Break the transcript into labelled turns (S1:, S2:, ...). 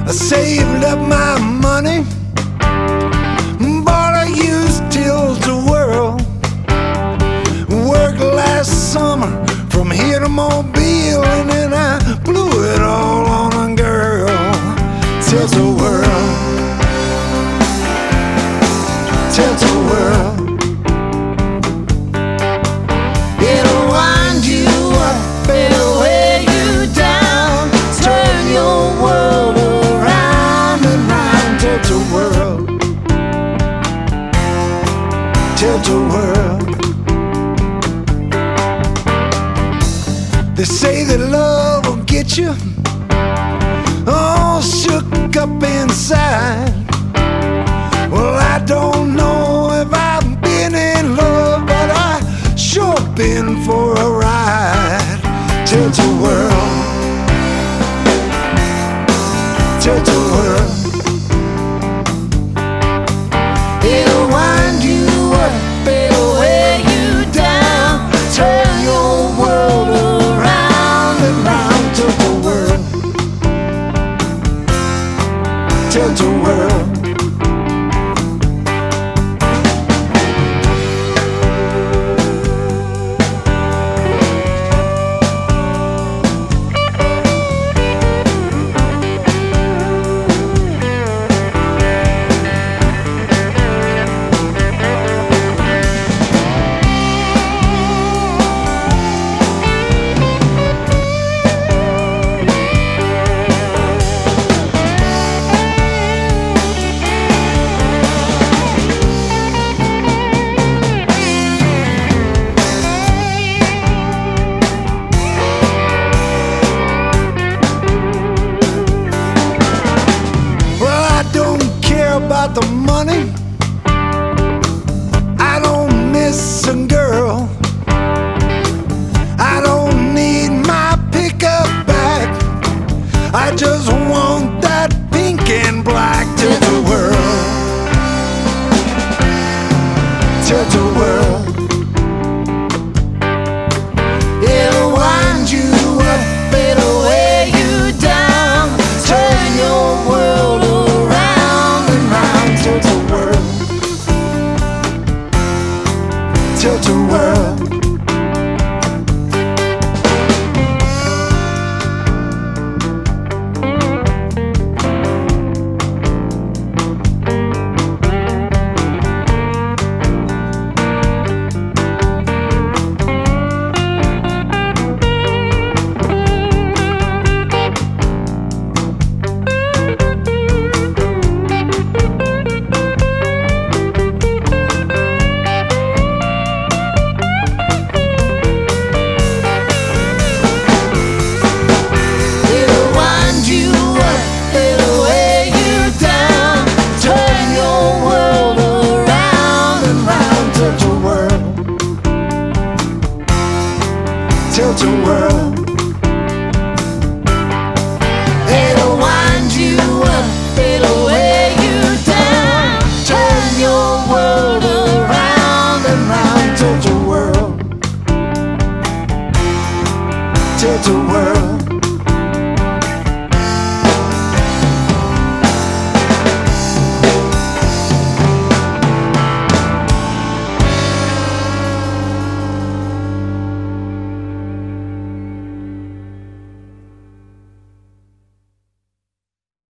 S1: I saved up my money, bought a used tilt-a-whirl. Worked last summer from here to Mobile, and then I blew it all on a girl. Tilt-a-whirl, tilt-a-whirl. It'll wind you up, it'll weigh you down, turn your world around and round. Tilt-a-whirl, tilt-a-whirl. They say that love will get you all shook up inside. Well, I don't know if I've been in love, but I sure been for a ride. Tilt-a-whirl, tilt-a-whirl. It'll wind you up, it'll weigh you down, turn your world around and round. Tilt-a-whirl, tilt-a-whirl. About the money, I don't miss a girl. I don't need my pickup back, I just want that pink and black. Tilt-a-whirl, tilt-a-whirl. It'll wind you up, it'll weigh you down, turn your world around. Tilt-a-whirl, tilt-a-whirl. Tilt-a-whirl. It'll wind you up, it'll weigh you down, turn your world around and round. Tilt-a-whirl, tilt-a-whirl.